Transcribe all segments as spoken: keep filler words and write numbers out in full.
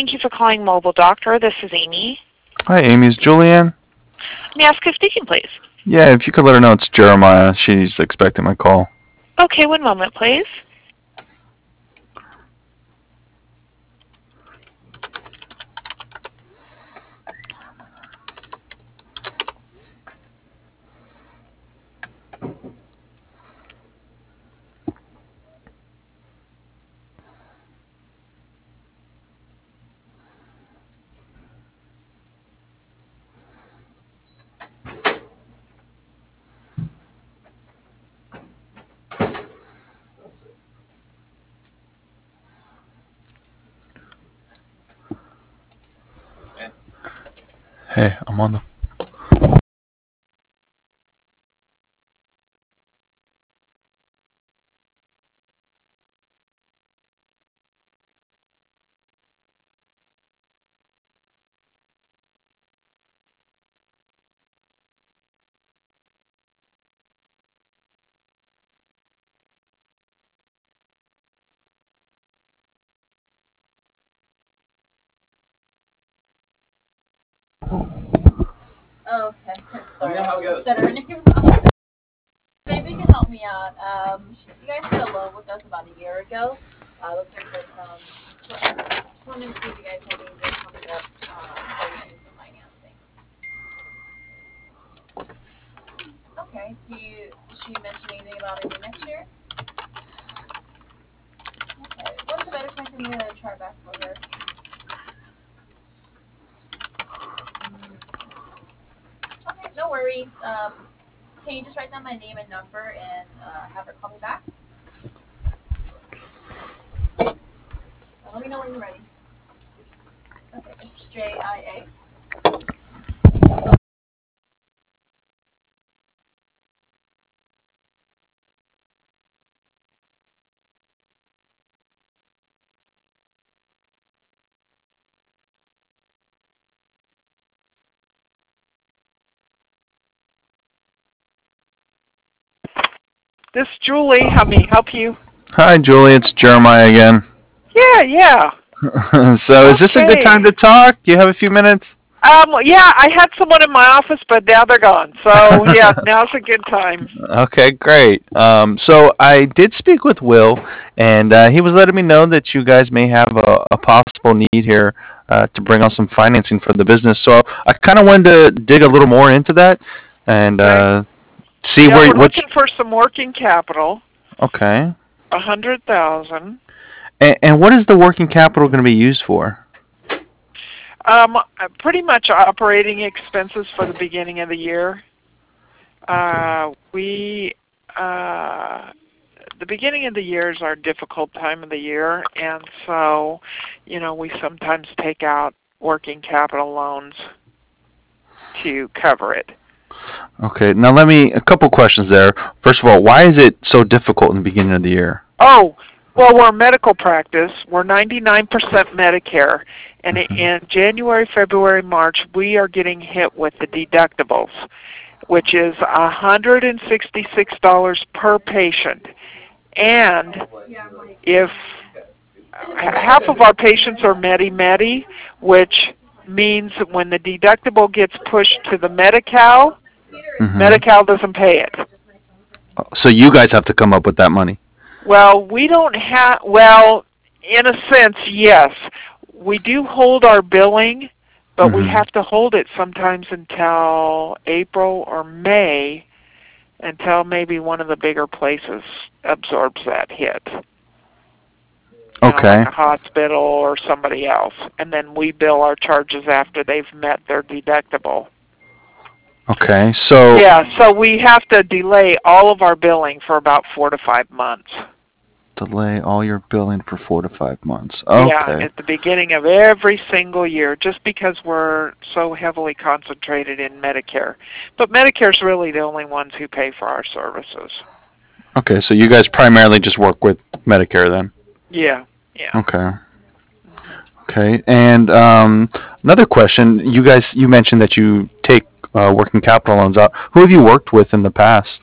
Thank you for calling Mobile Doctor. This is Amy. Hi, Amy. Is Julianne? May I ask who's speaking, please? Yeah, if you could let her know it's Jeremiah. She's expecting my call. Okay, one moment, please. Hey, I'm on the... Okay, sorry. Stuttering. Maybe you can help me out. Um, you guys did a loan with us about a year ago. Uh, looks like there's some. Just wanted to see if you guys had anything coming up um, before you do some financing. Okay. Do you? Did she mention anything about it next year? Okay. What's a better time for me to try back for her? Okay, no worries. Um, can you just write down my name and number and uh, have her call me back? Uh, let me know when you're ready. Okay, it's J I A. This is Julie. How may I help you? Hi, Julie. It's Jeremiah again. Yeah, yeah. So is this a good time to talk? Do you have a few minutes? Um, yeah, I had someone in my office, but now they're gone. So, yeah, now's a good time. Okay, great. Um, so I did speak with Will, and uh, he was letting me know that you guys may have a, a possible need here uh, to bring on some financing for the business. So I kind of wanted to dig a little more into that and uh, see Yeah, where we're what. looking for some working capital. Okay. A hundred thousand. And, and what is the working capital going to be used for? Um, pretty much operating expenses for the beginning of the year. Uh, we, uh, the beginning of the year is our difficult time of the year, and so, you know, we sometimes take out working capital loans to cover it. Okay, now let me, a couple questions there. First of all, why is it so difficult in the beginning of the year? Oh, well, we're a medical practice. We're ninety-nine percent Medicare, and Mm-hmm. in January, February, March, we are getting hit with the deductibles, which is one hundred sixty-six dollars per patient. And if half of our patients are Medi-Medi, which means when the deductible gets pushed to the Medi-Cal, Mm-hmm. Medi-Cal doesn't pay it. So you guys have to come up with that money. Well, we don't have, well, in a sense, yes. We do hold our billing, but Mm-hmm. we have to hold it sometimes until April or May, until maybe one of the bigger places absorbs that hit. You know, Okay. like a hospital or somebody else. And then we bill our charges after they've met their deductible. Okay, so... Yeah, so we have to delay all of our billing for about four to five months. Delay all your billing for four to five months. Okay. Yeah, at the beginning of every single year, just because we're so heavily concentrated in Medicare. But Medicare's really the only ones who pay for our services. Okay, so you guys primarily just work with Medicare then? Yeah, yeah. Okay. Okay, and um, another question. You guys, you mentioned that you take uh, working capital loans out. Who have you worked with in the past?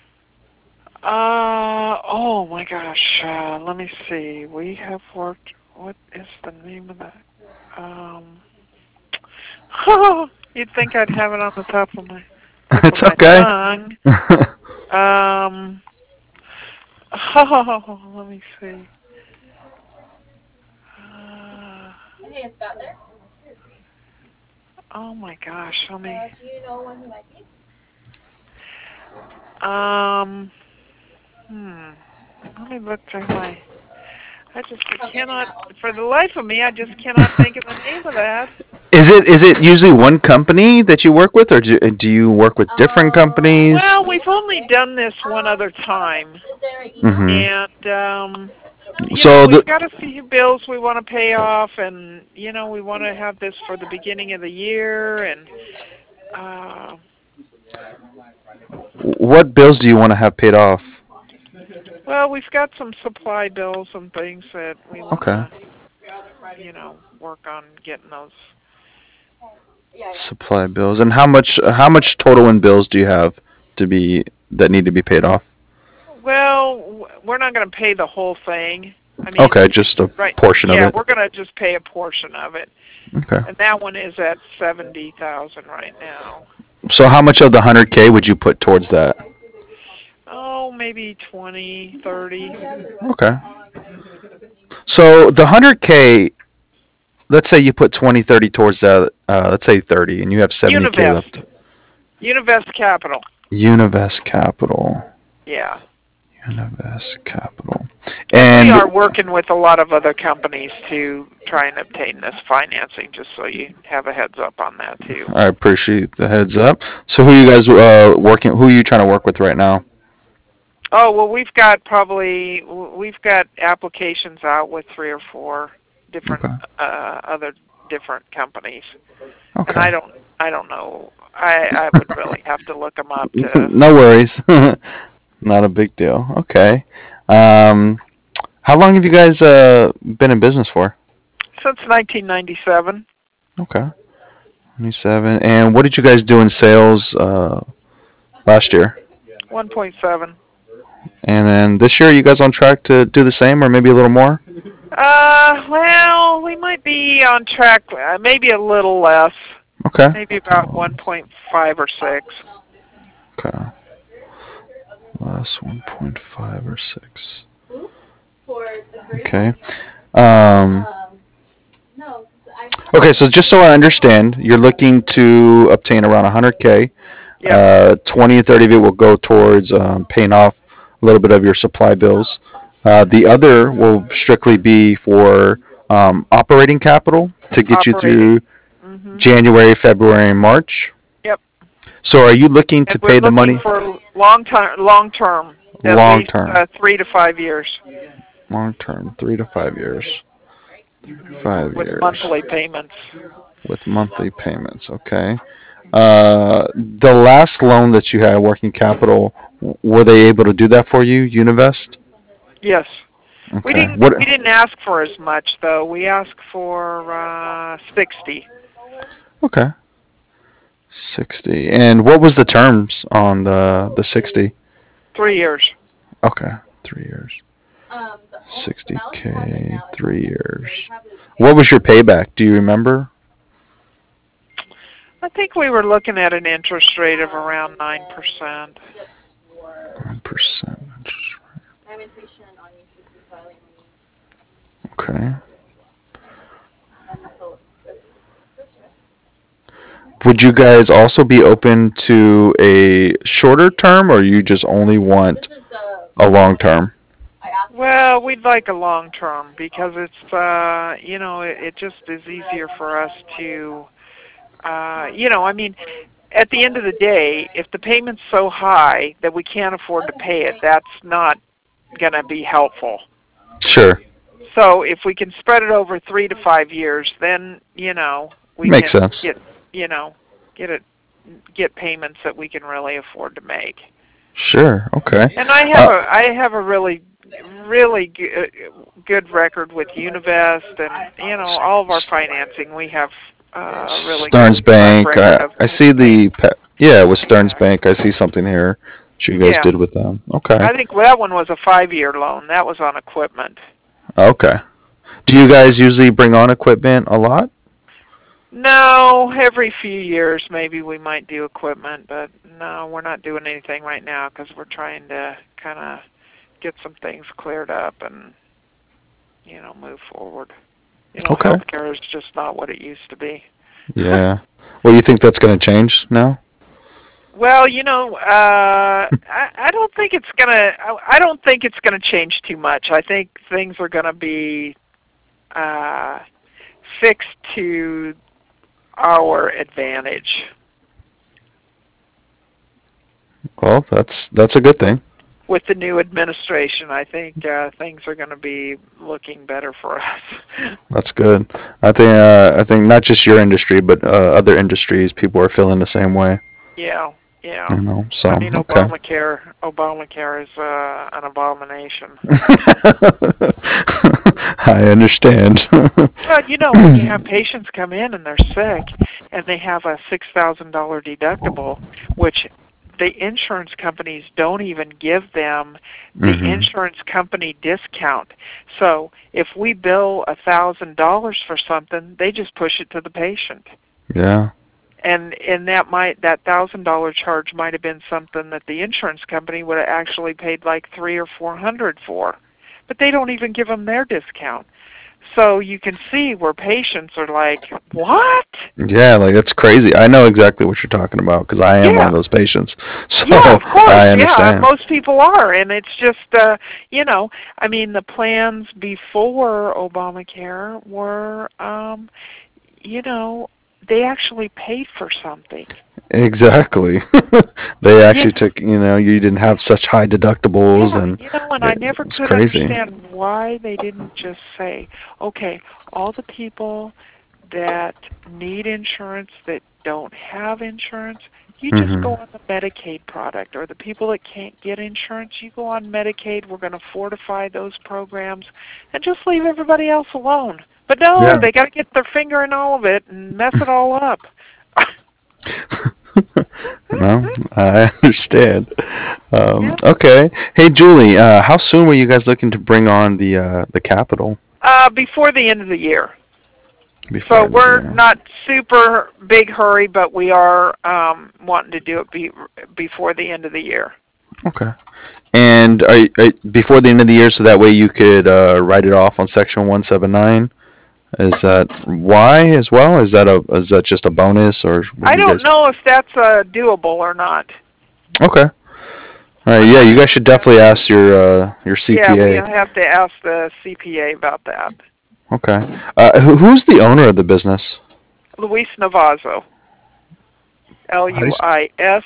Uh, oh my gosh, uh, let me see. We have worked what is the name of that? Um, oh, you'd think I'd have it on the top of my, tip It's of my okay. tongue. Um, oh, let me see. Uh, Hey, is Scott there? oh my gosh, let me. Uh, do you know when he might be? Um, hmm. Let me look through my. I just I cannot, for the life of me, I just cannot think of the name of that. Is it is it usually one company that you work with, or do, do you work with different companies? Well, we've only done this one other time, Is there an email? Mm-hmm. and um, you So know, the we've got a few bills we want to pay off, and you know, we want to have this for the beginning of the year, and uh, what bills do you want to have paid off? well, we've got some supply bills and things that we want Okay. to, you know, work on getting those. Supply bills. And how much how much total in bills do you have to be that need to be paid off? Well, w- we're not going to pay the whole thing. I mean, Okay, just a right? portion Yeah, of it. we're going to just pay a portion of it, Okay. and that one is at seventy thousand right now. So how much of the one hundred K would you put towards that? Oh, maybe twenty, thirty. Okay. So the one hundred K, let's say you put twenty, thirty towards that, uh, let's say thirty, and you have seventy K Univest. left. Univest Capital. Univest Capital. Yeah. Univest Capital. And And we are working with a lot of other companies to try and obtain this financing, just so you have a heads up on that too. I appreciate the heads up. So who are you guys uh, working, who are you trying to work with right now? Oh, well, we've got probably, we've got applications out with three or four different, Okay. uh, other different companies. Okay. And I don't, I don't know. I, I would really have to look them up to. No worries. Not a big deal. Okay. Um, how long have you guys uh, been in business for? Since nineteen ninety-seven. Okay. twenty-seven. And what did you guys do in sales uh, last year? one point seven. And then this year, are you guys on track to do the same or maybe a little more? Uh, well, we might be on track, uh, maybe a little less. Okay. Maybe about one point five or six. Okay. Less one point five or six. Okay. Um, okay, so just so I understand, you're looking to obtain around one hundred K. Yeah. Uh, twenty or thirty of it will go towards um, paying off a little bit of your supply bills. Uh, the other will strictly be for um, operating capital to get you through Mm-hmm. January, February, and March. Yep. So are you looking to And pay we're the money? looking for long time, long term. At Long least, term. Uh, three to five years. Long term, three to five years. Three to five with years. monthly payments. With monthly payments, okay. Uh, the last loan that you had, working capital, w- were they able to do that for you, Univest? Yes. Okay. We didn't. What? We didn't ask for as much though. We asked for uh, sixty. Okay. Sixty. And what was the terms on the the sixty? Three years. Okay, three years. Um, Sixty K, three years. What was your payback? Do you remember? I think we were looking at an interest rate of around nine percent. Nine percent. Okay. Would you guys also be open to a shorter term, or you just only want a long term? Well, we'd like a long term because it's, uh, you know, it, it just is easier for us to, uh, you know, I mean, at the end of the day, if the payment's so high that we can't afford to pay it, that's not going to be helpful. Sure. So if we can spread it over three to five years, then, you know, we Makes can sense. get, you know, get it, get payments that we can really afford to make. Sure. Okay. And I have Uh, a, I have a really, really good, good record with Univest, and you know, all of our financing we have uh, really Stearns good track Bank. record I, of- I see the pa- yeah with Stearns Bank. I see something here that you guys Yeah. did with them. Okay. I think that one was a five-year loan. That was on equipment. Okay. Do you guys usually bring on equipment a lot? No, every few years maybe we might do equipment, but no, we're not doing anything right now because we're trying to kind of get some things cleared up and, you know, move forward. You know, Okay. healthcare is just not what it used to be. Yeah. Well, you think that's going to change now? Well, you know, uh, I, I don't think it's gonna. I, I don't think it's gonna change too much. I think things are gonna be uh, fixed to our advantage. Well, that's that's a good thing. With the new administration, I think uh, things are going to be looking better for us. That's good. I think uh, I think not just your industry, but uh, other industries, people are feeling the same way. Yeah, yeah. You know, so I mean, okay. Obamacare. Obamacare is uh, an abomination. I understand. Well, you know, when you have patients come in and they're sick, and they have a six thousand dollar deductible, which the insurance companies don't even give them the mm-hmm. insurance company discount. So if we bill a thousand dollars for something, they just push it to the patient. Yeah. And and that might that thousand dollar charge might have been something that the insurance company would have actually paid like three or four hundred for, but they don't even give them their discount. So you can see where patients are like, what? Yeah, like that's crazy. I know exactly what you're talking about because I am Yeah. one of those patients. So yeah, of course. I Yeah, understand. most people are, and it's just, uh, you know, I mean, the plans before Obamacare were, um, you know, they actually paid for something. Exactly. They actually Yeah. took, you know, you didn't have such high deductibles, Yeah, and you know, and it, I never it's could crazy. understand why they didn't just say, okay, all the people that need insurance that don't have insurance, you just Mm-hmm. go on the Medicaid product, or the people that can't get insurance, you go on Medicaid. We're going to fortify those programs and just leave everybody else alone. But no, Yeah. they got to get their finger in all of it and mess it all up. No, I understand. Um, Yeah. okay. Hey, Julie, uh, how soon were you guys looking to bring on the uh, the capital? Uh, before the end of the year. Before So the we're year? not super big hurry, but we are um, wanting to do it be, before the end of the year. Okay. And are, you- are, before the end of the year, so that way you could uh, write it off on Section one seventy-nine. Is that why as well? Is that a is that just a bonus, or what I do you don't guys? know if that's uh, doable or not. Okay. All right. I'm Yeah, not you guys sure. should definitely ask your uh, your Yeah, we C P A. have to ask the C P A about that. Okay. Uh, who, who's the owner of the business? Luis Navazo. L How do you U s- I S.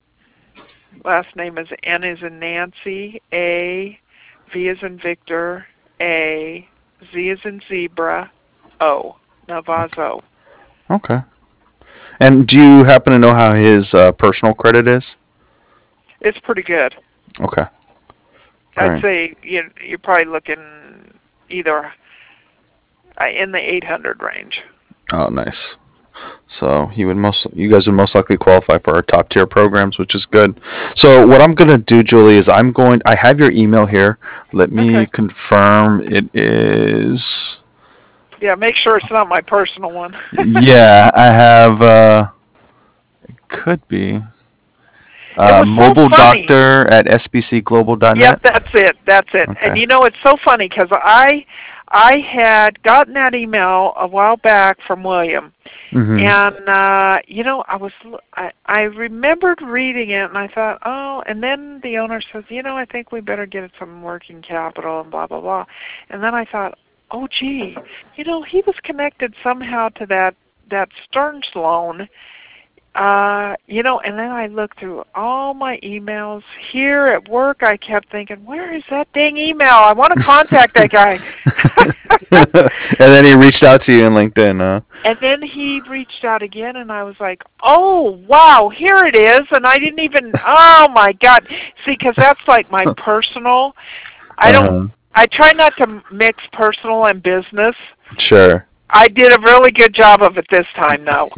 Last name is N as in Nancy, A, V as in Victor, A, Z as in Zebra, O. Navazo. Okay. And do you happen to know how his uh, personal credit is? It's pretty good. Okay. All I'd right. say you you're probably looking either uh, in the eight hundred range. Oh, nice. So he would most, you guys would most likely qualify for our top tier programs, which is good. So what I'm gonna do, Julie, is I'm going. I have your email here. Let me Okay. confirm. It is. Yeah, make sure it's not my personal one. Yeah, I have. Uh, it could be. Uh, was so mobile funny. doctor at s b c global dot net. Yep, that's it. That's it. Okay. And you know, it's so funny because I, I had gotten that email a while back from William, Mm-hmm. and uh, you know, I was, I, I remembered reading it, and I thought, oh, and then the owner says, you know, I think we better get some working capital and blah blah blah, and then I thought, oh, gee, you know, he was connected somehow to that that Stearns loan. Uh, you know, and then I looked through all my emails. Here at work, I kept thinking, where is that dang email? I want to contact that guy. And then he reached out to you in LinkedIn, huh? And then he reached out again, and I was like, oh, wow, here it is. And I didn't even, oh, my God. See, because that's like my personal. I don't, Uh-huh. I try not to mix personal and business. Sure. I did a really good job of it this time, though.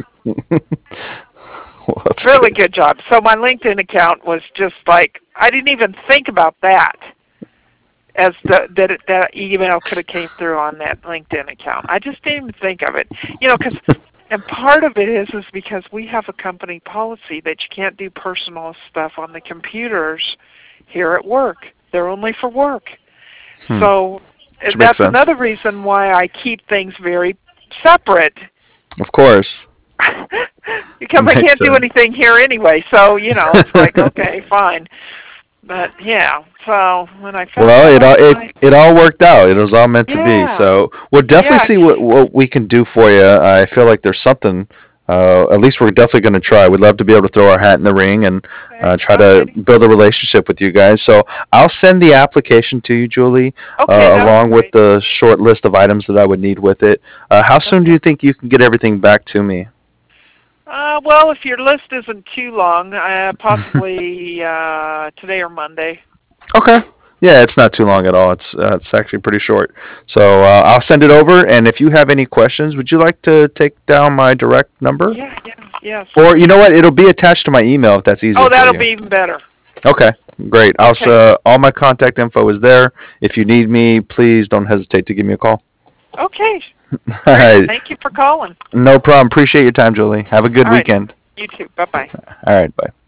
Well, that's Really good job. So my LinkedIn account was just like, I didn't even think about that. as the, that it, that email could have came through on that LinkedIn account. I just didn't even think of it. You know, because and part of it is is because we have a company policy that you can't do personal stuff on the computers here at work. They're only for work. Hmm. So Which that's makes sense. another reason why I keep things very separate. Of course. Because I Makes can't do sense. anything here anyway. So, you know, it's like, okay, fine. But yeah, so when I found Well, it out, all I, it, it all worked out. It was all meant to be. Yeah. So we'll definitely Yeah. see what what we can do for you. I feel like there's something. Uh, at least we're definitely going to try. We'd love to be able to throw our hat in the ring and uh, try to Alrighty. build a relationship with you guys. So I'll send the application to you, Julie, Okay, uh, that along was with the short list of items that I would need with it. Uh, how soon do Okay. you think you can get everything back to me? Uh, well, if your list isn't too long, uh, possibly uh, today or Monday. Okay. Yeah, it's not too long at all. It's uh, it's actually pretty short. So uh, I'll send it over, and if you have any questions, would you like to take down my direct number? Yeah, yeah, yes. Or you know what? It'll be attached to my email if that's easier Oh, for that'll you. be even better. Okay, great. I'll Okay. uh, all my contact info is there. If you need me, please don't hesitate to give me a call. Okay. All Great. right, Thank you for calling. no problem. Appreciate your time, Julie. Have a good All right. weekend. You too. Bye-bye. All right, bye.